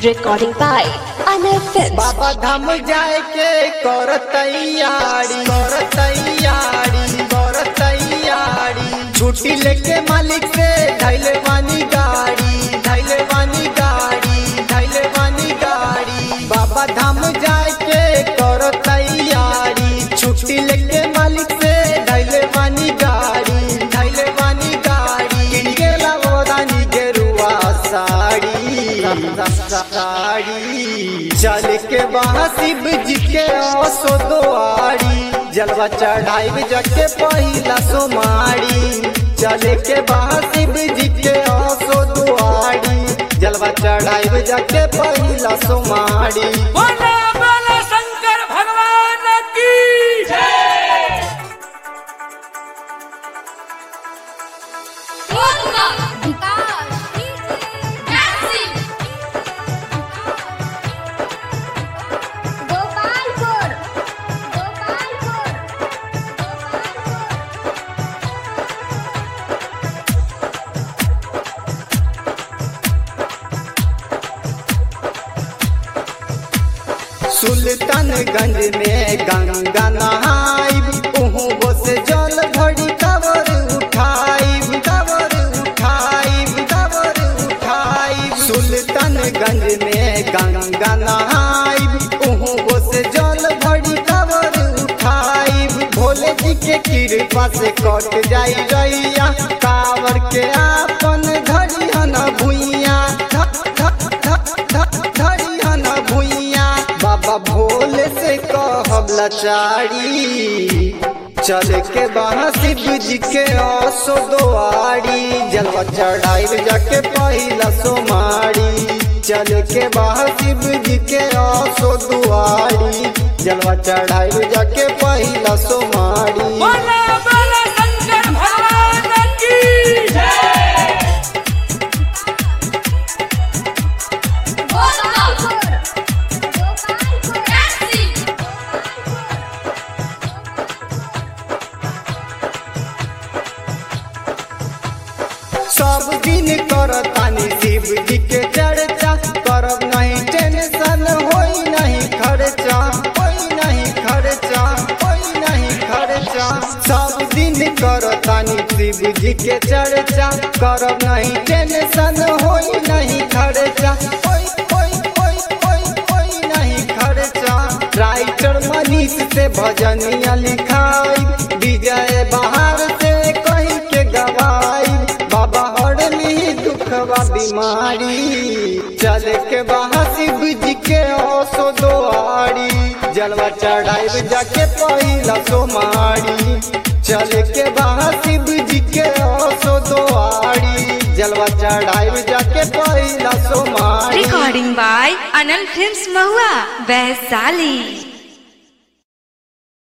Recording by Anil Films. Baba Dham जाए के कर तैयारी छुट्टी लेके मालिक से धैले वानी गाड़ी बाबा धाम जाए के कर तैयारी छुट्टी लेके मालिक से धैले वानी गाड़ी किनके लावदानी गेरुआ साड़ी चल के वहाँ शिव जी के आसो दुआरी जलवा चढ़ाई जाके पहिला सोमारी चल के वहाँ शिव जी के आसो दुआरी जलवा चढ़ाई जाके पहिला सोमारी। बोला बोला शंकर भगवान की जय। सुल्तानगंज में गंगा नहाइब उहु से जल भरी कावर उठाइब सुल्तानगंज में गंगा नहाइब उहु से जल भरी कावर उठाइब भोले जी के कृपा से कट जाई रैया कावर के आपन धरिहन भुइया बाबा भोले से कहब लाचारी चल के वहाँ शिव जी के आसो दुआरी जलवा चढ़ाई जाके पहिला सोमारी चल के वहाँ शिव जी के आसो दुआरी जलवा चढ़ाई जाके पहिला सोमारी। बोला बोला शंकर भगवान की जय। सब दिन करतानी शिव जी के चर्चा करब नहीं टेंशन होई नहीं खर्चा सब दिन करतानी शिव जी के चर्चा करब नहीं टेंशन होई नहीं खर्चा राइटर मनीष से भजनिया लिखाई विजय बाहर से कहीं के गवाई बाबा हरली दुखवा बीमारी चल के वहाँ शिव जी के आसो दुआरी जलवा चढ़ाई जाके पहिला सोमारी चल के वहाँ शिव जी के आसो दुआरी जलवा चढ़ाई जाके पहिला सोमारी। Recording by Anil Films Mahua, Vaishali.